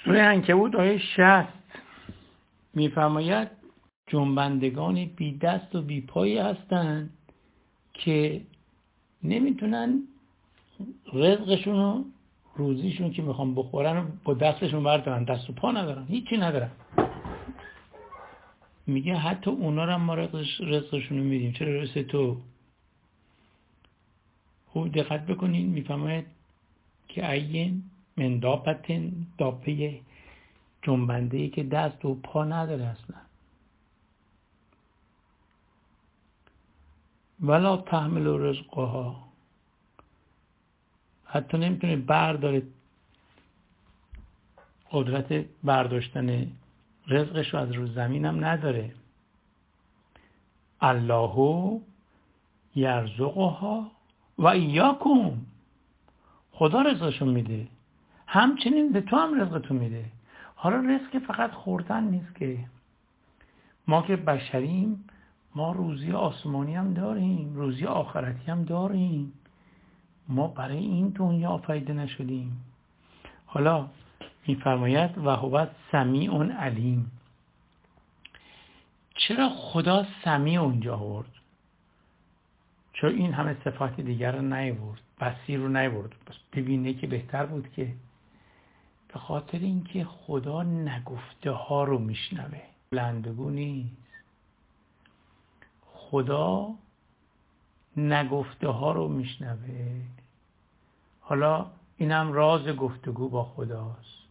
سوره عنکبوت آیه 60 میفرماید جنبندگان بی دست و بی پایی هستند که نمیتونن رزقشون و روزیشون که میخوان بخورن با دستشون بردارن، دست و پا ندارن، هیچی ندارن. میگه حتی اونا رو هم ما رزقشون رو میدیم، چرا رسه تو؟ خوب دقت بکنین، میفرماید که این من دابتن، دابه جنبنده‌ای که دست و پا نداره اصلا. ولا تحمل رزقها، حتی نمیتونه برداره، قدرت برداشتن رزقش رو از رو زمین هم نداره. الله یرزقها و ایاکم، خدا رزقشون میده، همچنین به تو هم رزقتون میده. حالا رزق فقط خوردن نیست که، ما که بشریم، ما روزی آسمانی هم داریم، روزی آخرتی هم داریم. ما برای این دنیا آفریده نشدیم. حالا میفرماید و هو سمیع علیم. چرا خدا سمیع اونجا آورد؟ چرا این همه صفات دیگر رو نیاورد؟ بصیر رو نیاورد؟ بس ببینه که بهتر بود که. به خاطر اینکه خدا نگفته ها رو میشنوه، بلندگو نیست. خدا نگفته ها رو میشنوه. حالا اینم راز گفتگو با خداست.